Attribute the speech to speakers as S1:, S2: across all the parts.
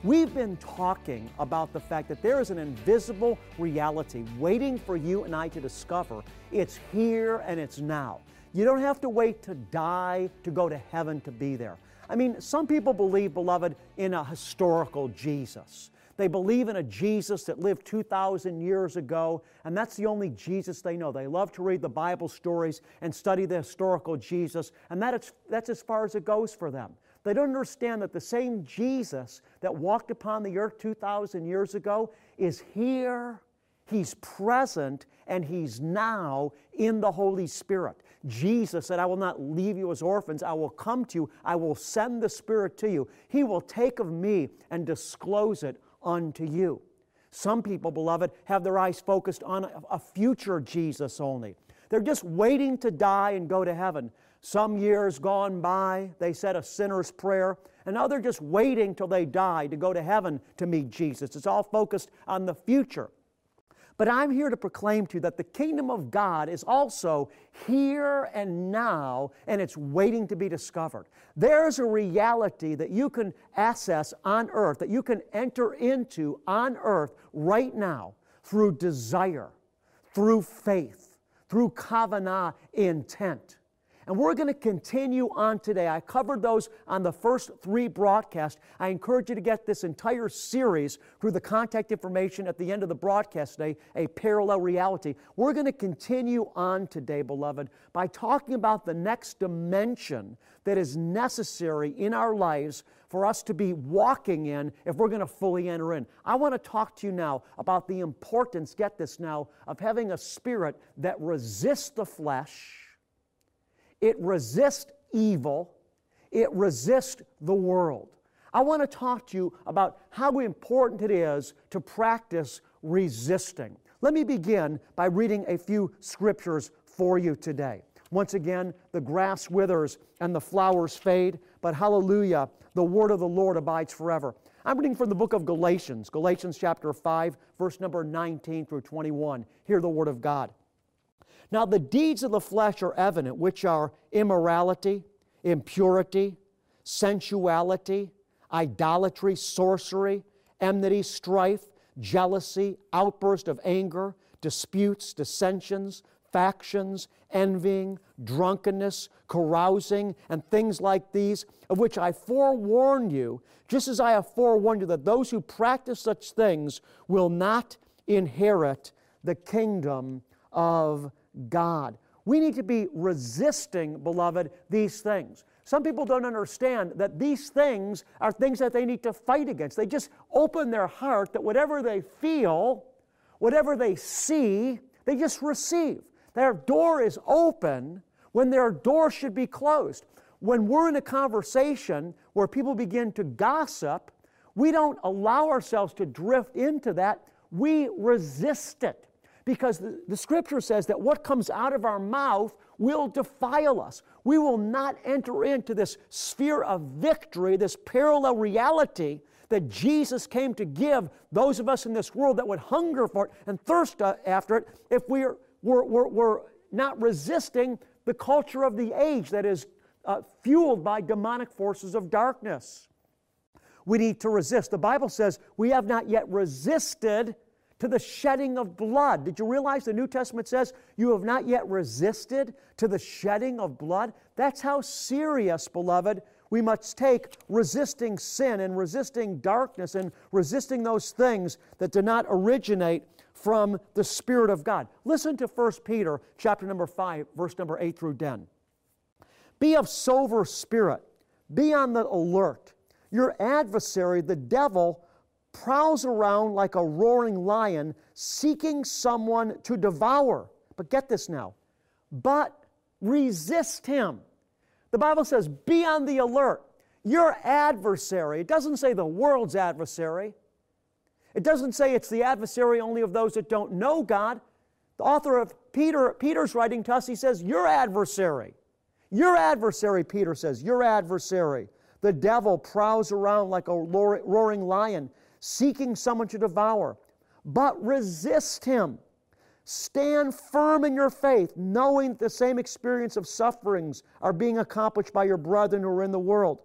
S1: We've been talking about the fact that there is an invisible reality waiting for you and I to discover. It's here and it's now. You don't have to wait to die to go to heaven to be there. I mean, some people believe, beloved, in a historical Jesus. They believe in a Jesus that lived 2,000 years ago, and that's the only Jesus they know. They love to read the Bible stories and study the historical Jesus, and that's as far as it goes for them. They don't understand that the same Jesus that walked upon the earth 2,000 years ago is here, He's present, and He's now in the Holy Spirit. Jesus said, I will not leave you as orphans. I will come to you. I will send the Spirit to you. He will take of me and disclose it unto you. Some people, beloved, have their eyes focused on a future Jesus only. They're just waiting to die and go to heaven. Some years gone by, they said a sinner's prayer, and now they're just waiting till they die to go to heaven to meet Jesus. It's all focused on the future. But I'm here to proclaim to you that the kingdom of God is also here and now, and it's waiting to be discovered. There's a reality that you can access on earth, that you can enter into on earth right now through desire, through faith, through kavanah intent. And we're going to continue on today. I covered those on the first 3 broadcasts. I encourage you to get this entire series through the contact information at the end of the broadcast today, A Parallel Reality. We're going to continue on today, beloved, by talking about the next dimension that is necessary in our lives for us to be walking in if we're going to fully enter in. I want to talk to you now about the importance, get this now, of having a spirit that resists the flesh. It resists evil. It resists the world. I want to talk to you about how important it is to practice resisting. Let me begin by reading a few scriptures for you today. Once again, the grass withers and the flowers fade, but hallelujah, the word of the Lord abides forever. I'm reading from the book of Galatians, Galatians chapter 5, verse number 19 through 21. Hear the word of God. Now the deeds of the flesh are evident, which are immorality, impurity, sensuality, idolatry, sorcery, enmity, strife, jealousy, outburst of anger, disputes, dissensions, factions, envying, drunkenness, carousing, and things like these, of which I forewarn you, just as I have forewarned you, that those who practice such things will not inherit the kingdom of God. We need to be resisting, beloved, these things. Some people don't understand that these things are things that they need to fight against. They just open their heart that whatever they feel, whatever they see, they just receive. Their door is open when their door should be closed. When we're in a conversation where people begin to gossip, we don't allow ourselves to drift into that. We resist it. Because the Scripture says that what comes out of our mouth will defile us. We will not enter into this sphere of victory, this parallel reality that Jesus came to give those of us in this world that would hunger for it and thirst after it if we're not resisting the culture of the age that is fueled by demonic forces of darkness. We need to resist. The Bible says we have not yet resisted to the shedding of blood. Did you realize the New Testament says you have not yet resisted to the shedding of blood? That's how serious, beloved, we must take resisting sin and resisting darkness and resisting those things that do not originate from the Spirit of God. Listen to 1 Peter chapter number 5, verse number 8 through 10. Be of sober spirit. Be on the alert. Your adversary, the devil, prowls around like a roaring lion, seeking someone to devour. But get this now. But resist him. The Bible says, be on the alert. Your adversary, it doesn't say the world's adversary. It doesn't say it's the adversary only of those that don't know God. The author of Peter's writing to us, he says, your adversary. Your adversary, Peter says, your adversary. The devil prowls around like a roaring lion, seeking someone to devour. But resist him. Stand firm in your faith, knowing that the same experience of sufferings are being accomplished by your brethren who are in the world.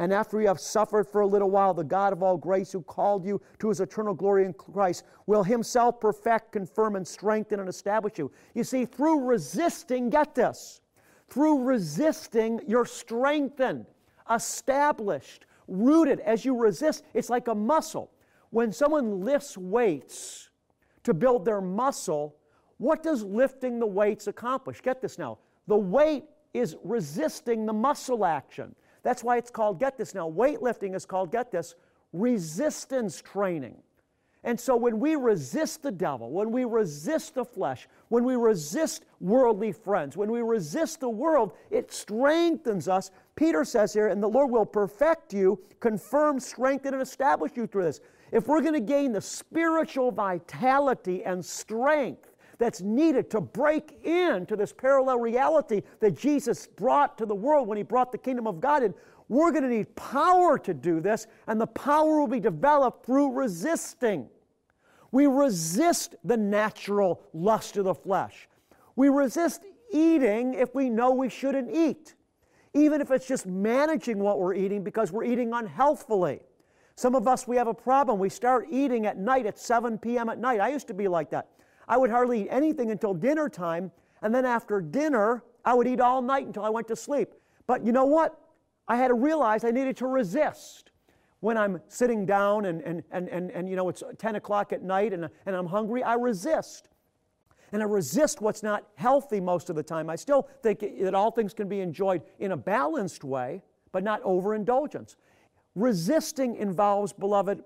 S1: And after you have suffered for a little while, the God of all grace, who called you to His eternal glory in Christ, will Himself perfect, confirm, and strengthen, and establish you. You see, through resisting, get this, through resisting, you're strengthened, established, rooted. As you resist, it's like a muscle. When someone lifts weights to build their muscle, what does lifting the weights accomplish? Get this now. The weight is resisting the muscle action. That's why it's called, get this now, weightlifting is called, get this, resistance training. And so when we resist the devil, when we resist the flesh, when we resist worldly friends, when we resist the world, it strengthens us. Peter says here, and the Lord will perfect you, confirm, strengthen, and establish you through this. If we're going to gain the spiritual vitality and strength that's needed to break into this parallel reality that Jesus brought to the world when He brought the kingdom of God in, we're going to need power to do this, and the power will be developed through resisting. We resist the natural lust of the flesh. We resist eating if we know we shouldn't eat, even if it's just managing what we're eating because we're eating unhealthfully. Some of us, we have a problem. We start eating at night at 7 p.m. at night. I used to be like that. I would hardly eat anything until dinner time, and then after dinner, I would eat all night until I went to sleep. But you know what? I had to realize I needed to resist. When I'm sitting down and you know, it's 10 o'clock at night and I'm hungry, I resist. And I resist what's not healthy most of the time. I still think that all things can be enjoyed in a balanced way, but not overindulgence. Resisting involves, beloved,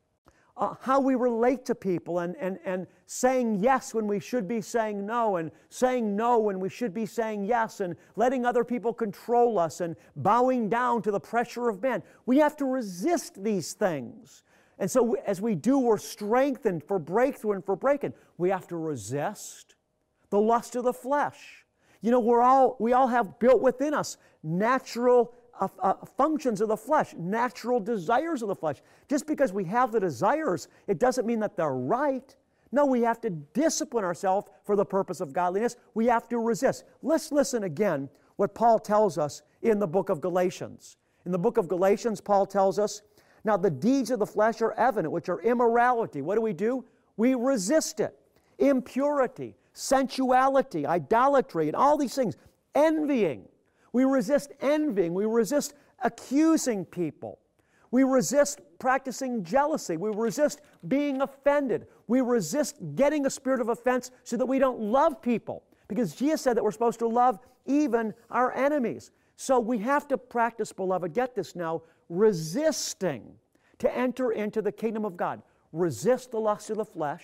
S1: how we relate to people and saying yes when we should be saying no, and saying no when we should be saying yes, and letting other people control us and bowing down to the pressure of men. We have to resist these things. And so as we do, we're strengthened for breakthrough and for breaking. We have to resist the lust of the flesh. You know, we all have built within us natural functions of the flesh, natural desires of the flesh. Just because we have the desires, it doesn't mean that they're right. No, we have to discipline ourselves for the purpose of godliness. We have to resist. Let's listen again what Paul tells us in the book of Galatians. In the book of Galatians, Paul tells us, now the deeds of the flesh are evident, which are immorality. What do? We resist it. Impurity, sensuality, idolatry, and all these things. Envying. We resist envying. We resist accusing people. We resist practicing jealousy. We resist being offended. We resist getting a spirit of offense so that we don't love people. Because Jesus said that we're supposed to love even our enemies. So we have to practice, beloved, get this now, resisting to enter into the kingdom of God. Resist the lust of the flesh.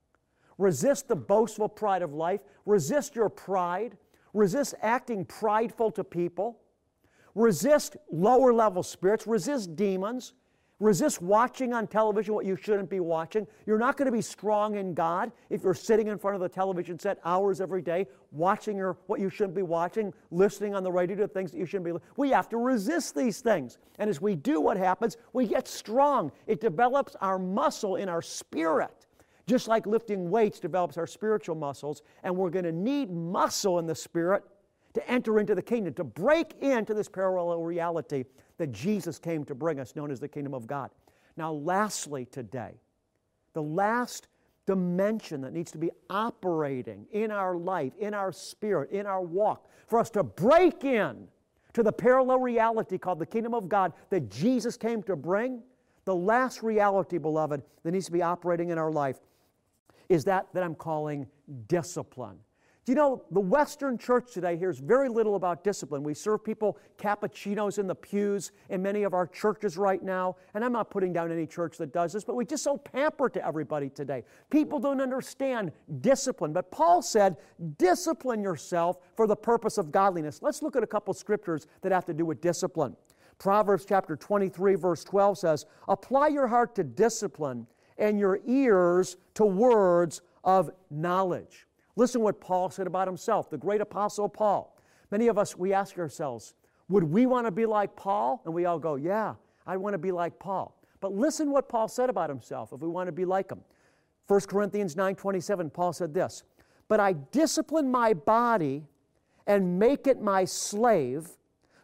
S1: Resist the boastful pride of life. Resist your pride. Resist acting prideful to people. Resist lower level spirits. Resist demons. Resist watching on television what you shouldn't be watching. You're not going to be strong in God if you're sitting in front of the television set hours every day, watching what you shouldn't be watching, listening on the radio to things that you shouldn't be listening. We have to resist these things. And as we do, what happens? We get strong. It develops our muscle in our spirit. Just like lifting weights develops our spiritual muscles, and we're going to need muscle in the spirit to enter into the kingdom, to break into this parallel reality that Jesus came to bring us, known as the kingdom of God. Now, lastly today, the last dimension that needs to be operating in our life, in our spirit, in our walk, for us to break in to the parallel reality called the kingdom of God that Jesus came to bring, the last reality, beloved, that needs to be operating in our life is that I'm calling discipline. Do you know, the Western church today hears very little about discipline. We serve people cappuccinos in the pews in many of our churches right now, and I'm not putting down any church that does this, but we just so pamper to everybody today. People don't understand discipline, but Paul said, discipline yourself for the purpose of godliness. Let's look at a couple scriptures that have to do with discipline. Proverbs chapter 23, verse 12 says, apply your heart to discipline and your ears to words of knowledge. Listen what Paul said about himself, the great apostle Paul. Many of us, we ask ourselves, would we want to be like Paul? And we all go, yeah, I want to be like Paul. But listen what Paul said about himself if we want to be like him. 1 Corinthians 9:27, Paul said this, but I discipline my body and make it my slave,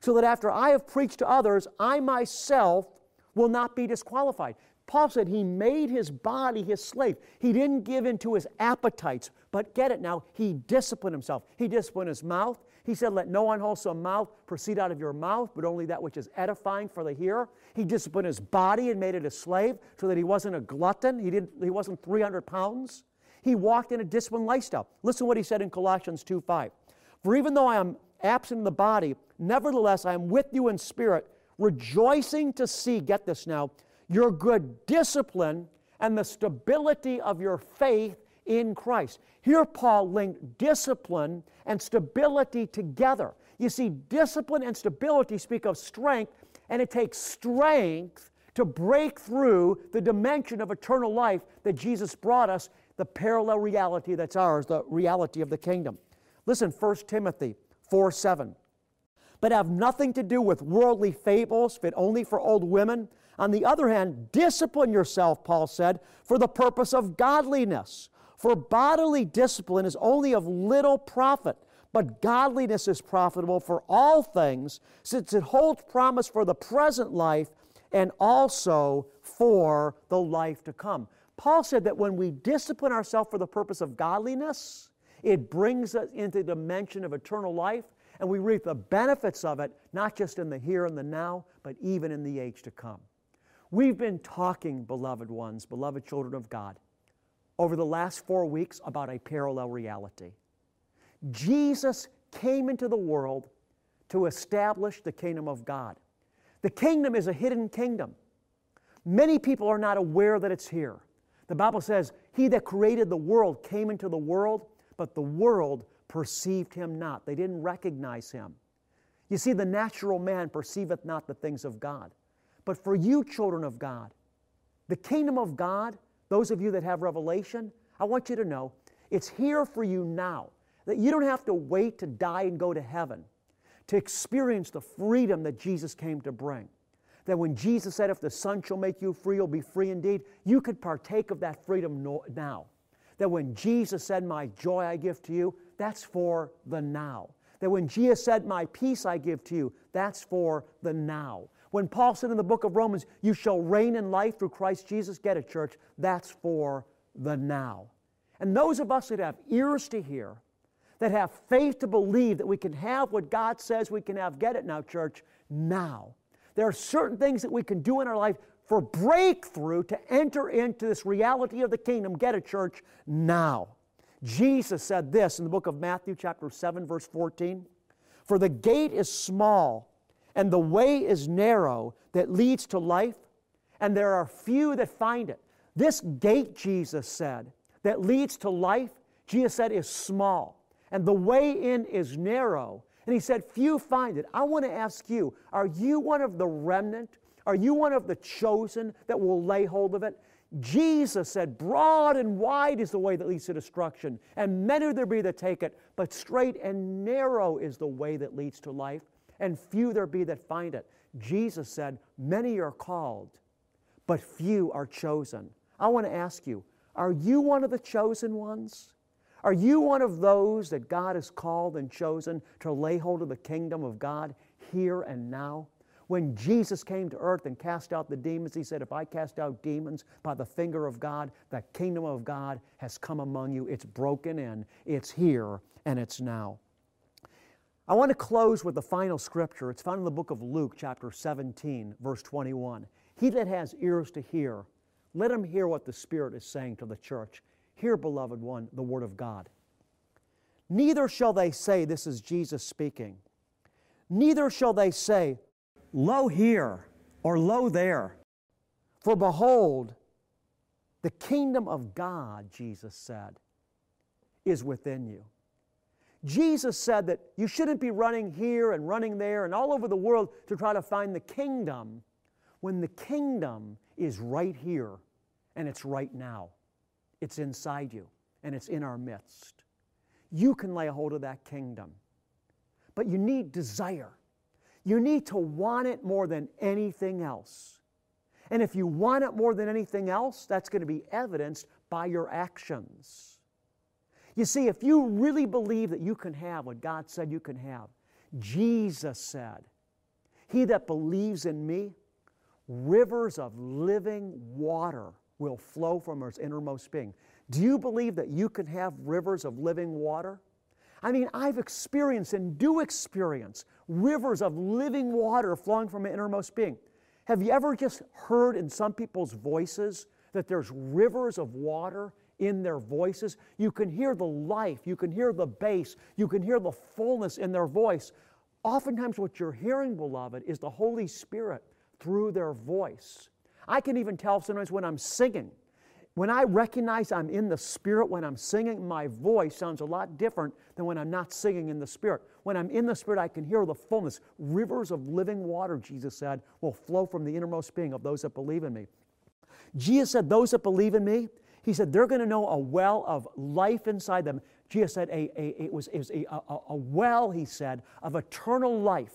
S1: so that after I have preached to others, I myself will not be disqualified. Paul said he made his body his slave. He didn't give in to his appetites, but get it now, he disciplined himself. He disciplined his mouth. He said, let no unwholesome mouth proceed out of your mouth, but only that which is edifying for the hearer. He disciplined his body and made it a slave so that he wasn't a glutton. He wasn't 300 pounds. He walked in a disciplined lifestyle. Listen to what he said in Colossians 2:5. For even though I am absent in the body, nevertheless I am with you in spirit, rejoicing to see, get this now, your good discipline and the stability of your faith in Christ. Here Paul linked discipline and stability together. You see, discipline and stability speak of strength, and it takes strength to break through the dimension of eternal life that Jesus brought us, the parallel reality that's ours, the reality of the kingdom. Listen, 1 Timothy 4:7. But have nothing to do with worldly fables, fit only for old women. On the other hand, discipline yourself, Paul said, for the purpose of godliness. For bodily discipline is only of little profit, but godliness is profitable for all things, since it holds promise for the present life and also for the life to come. Paul said that when we discipline ourselves for the purpose of godliness, it brings us into the dimension of eternal life, and we reap the benefits of it, not just in the here and the now, but even in the age to come. We've been talking, beloved ones, beloved children of God, over the last 4 weeks about a parallel reality. Jesus came into the world to establish the kingdom of God. The kingdom is a hidden kingdom. Many people are not aware that it's here. The Bible says, he that created the world came into the world, but the world perceived him not. They didn't recognize him. You see, the natural man perceiveth not the things of God. But for you, children of God, the kingdom of God, those of you that have revelation, I want you to know it's here for you now. That you don't have to wait to die and go to heaven to experience the freedom that Jesus came to bring. That when Jesus said, if the Son shall make you free, you'll be free indeed, you could partake of that freedom now. That when Jesus said, my joy I give to you, that's for the now. That when Jesus said, my peace I give to you, that's for the now. When Paul said in the book of Romans, you shall reign in life through Christ Jesus, get it, church, that's for the now. And those of us that have ears to hear, that have faith to believe that we can have what God says we can have, get it now, church, now. There are certain things that we can do in our life for breakthrough to enter into this reality of the kingdom, get it, church, now. Jesus said this in the book of Matthew chapter 7, verse 14, for the gate is small, and the way is narrow that leads to life, and there are few that find it. This gate, Jesus said, that leads to life, Jesus said, is small, and the way in is narrow. And he said, few find it. I want to ask you, are you one of the remnant? Are you one of the chosen that will lay hold of it? Jesus said, broad and wide is the way that leads to destruction, and many there be that take it, but straight and narrow is the way that leads to life, and few there be that find it. Jesus said, many are called, but few are chosen. I want to ask you, are you one of the chosen ones? Are you one of those that God has called and chosen to lay hold of the kingdom of God here and now? When Jesus came to earth and cast out the demons, he said, if I cast out demons by the finger of God, the kingdom of God has come among you. It's broken in, it's here, and it's now. I want to close with the final scripture. It's found in the book of Luke, chapter 17, verse 21. He that has ears to hear, let him hear what the Spirit is saying to the church. Hear, beloved one, the word of God. Neither shall they say, this is Jesus speaking, neither shall they say, lo here, or lo there. For behold, the kingdom of God, Jesus said, is within you. Jesus said that you shouldn't be running here and running there and all over the world to try to find the kingdom when the kingdom is right here and it's right now. It's inside you and it's in our midst. You can lay a hold of that kingdom. But you need desire. You need to want it more than anything else. And if you want it more than anything else, that's going to be evidenced by your actions. You see, if you really believe that you can have what God said you can have, Jesus said, He that believes in me, rivers of living water will flow from his innermost being. Do you believe that you can have rivers of living water? I mean, I've experienced and do experience rivers of living water flowing from my innermost being. Have you ever just heard in some people's voices that there's rivers of water in their voices? You can hear the life, you can hear the bass, you can hear the fullness in their voice. Oftentimes what you're hearing, beloved, is the Holy Spirit through their voice. I can even tell sometimes when I'm singing. When I recognize I'm in the Spirit, when I'm singing, my voice sounds a lot different than when I'm not singing in the Spirit. When I'm in the Spirit, I can hear the fullness. Rivers of living water, Jesus said, will flow from the innermost being of those that believe in me. Jesus said, those that believe in me, He said, they're going to know a well of life inside them. Jesus said, it was a well, He said, of eternal life.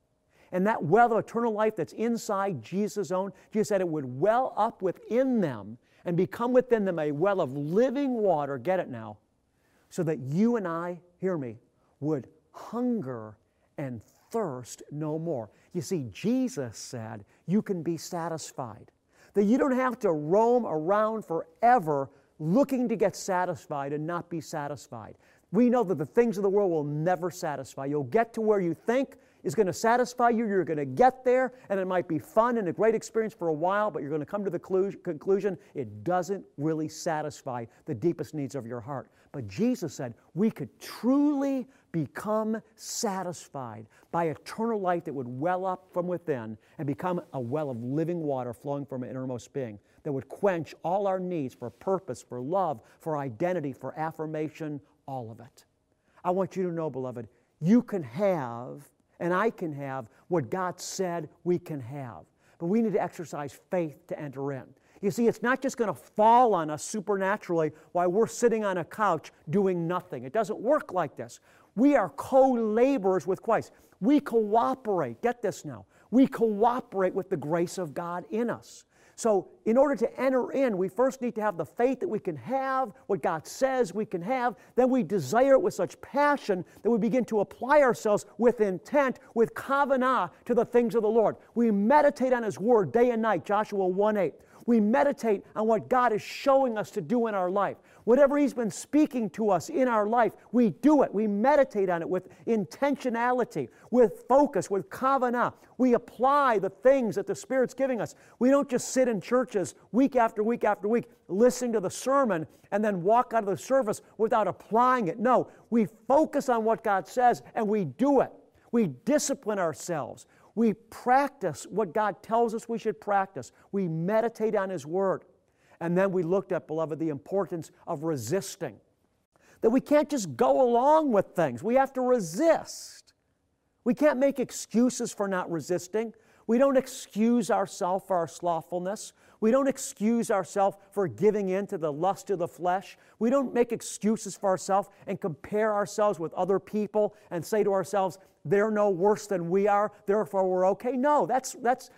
S1: And that well of eternal life that's inside Jesus' own, Jesus said it would well up within them and become within them a well of living water, get it now, so that you and I, hear me, would hunger and thirst no more. You see, Jesus said you can be satisfied, that you don't have to roam around forever looking to get satisfied and not be satisfied. We know that the things of the world will never satisfy. You'll get to where you think is going to satisfy you. You're going to get there, and it might be fun and a great experience for a while, but you're going to come to the conclusion it doesn't really satisfy the deepest needs of your heart. But Jesus said we could truly become satisfied by eternal life that would well up from within and become a well of living water flowing from an innermost being that would quench all our needs for purpose, for love, for identity, for affirmation, all of it. I want you to know, beloved, you can have and I can have what God said we can have. But we need to exercise faith to enter in. You see, it's not just going to fall on us supernaturally while we're sitting on a couch doing nothing. It doesn't work like this. We are co-laborers with Christ. We cooperate. Get this now. We cooperate with the grace of God in us. So in order to enter in, we first need to have the faith that we can have what God says we can have. Then we desire it with such passion that we begin to apply ourselves with intent, with kavanah to the things of the Lord. We meditate on His Word day and night, Joshua 1:8. We meditate on what God is showing us to do in our life. Whatever He's been speaking to us in our life, we do it. We meditate on it with intentionality, with focus, with kavanah. We apply the things that the Spirit's giving us. We don't just sit in churches week after week after week, listening to the sermon, and then walk out of the service without applying it. No, we focus on what God says, and we do it. We discipline ourselves. We practice what God tells us we should practice. We meditate on His Word. And then we looked at, beloved, the importance of resisting. That we can't just go along with things. We have to resist. We can't make excuses for not resisting. We don't excuse ourselves for our slothfulness. We don't excuse ourselves for giving in to the lust of the flesh. We don't make excuses for ourselves and compare ourselves with other people and say to ourselves, they're no worse than we are, therefore we're okay. No, that's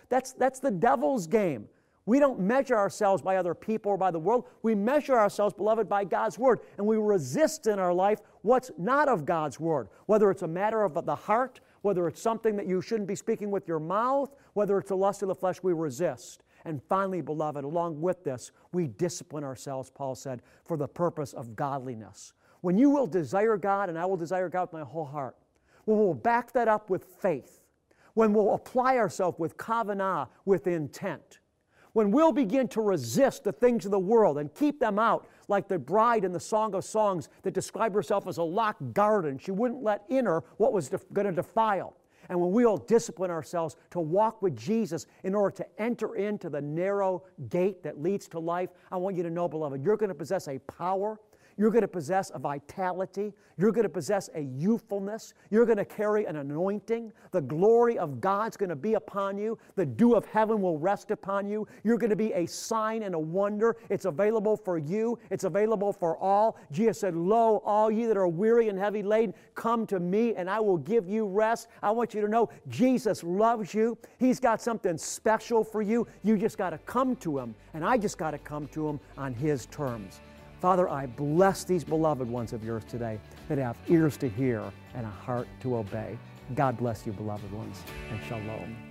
S1: the devil's game. We don't measure ourselves by other people or by the world. We measure ourselves, beloved, by God's Word. And we resist in our life what's not of God's Word. Whether it's a matter of the heart, whether it's something that you shouldn't be speaking with your mouth, whether it's the lust of the flesh, we resist. And finally, beloved, along with this, we discipline ourselves, Paul said, for the purpose of godliness. When you will desire God, and I will desire God with my whole heart, when we'll back that up with faith, when we'll apply ourselves with kavanah, with intent, when we'll begin to resist the things of the world and keep them out, like the bride in the Song of Songs that described herself as a locked garden. She wouldn't let in her what was going to defile. And when we'll discipline ourselves to walk with Jesus in order to enter into the narrow gate that leads to life, I want you to know, beloved, you're going to possess a power. You're going to possess a vitality. You're going to possess a youthfulness. You're going to carry an anointing. The glory of God's going to be upon you. The dew of heaven will rest upon you. You're going to be a sign and a wonder. It's available for you. It's available for all. Jesus said, "Lo, all ye that are weary and heavy laden, come to me, and I will give you rest." I want you to know Jesus loves you. He's got something special for you. You just got to come to Him, and I just got to come to Him on His terms. Father, I bless these beloved ones of yours today that have ears to hear and a heart to obey. God bless you, beloved ones, and shalom.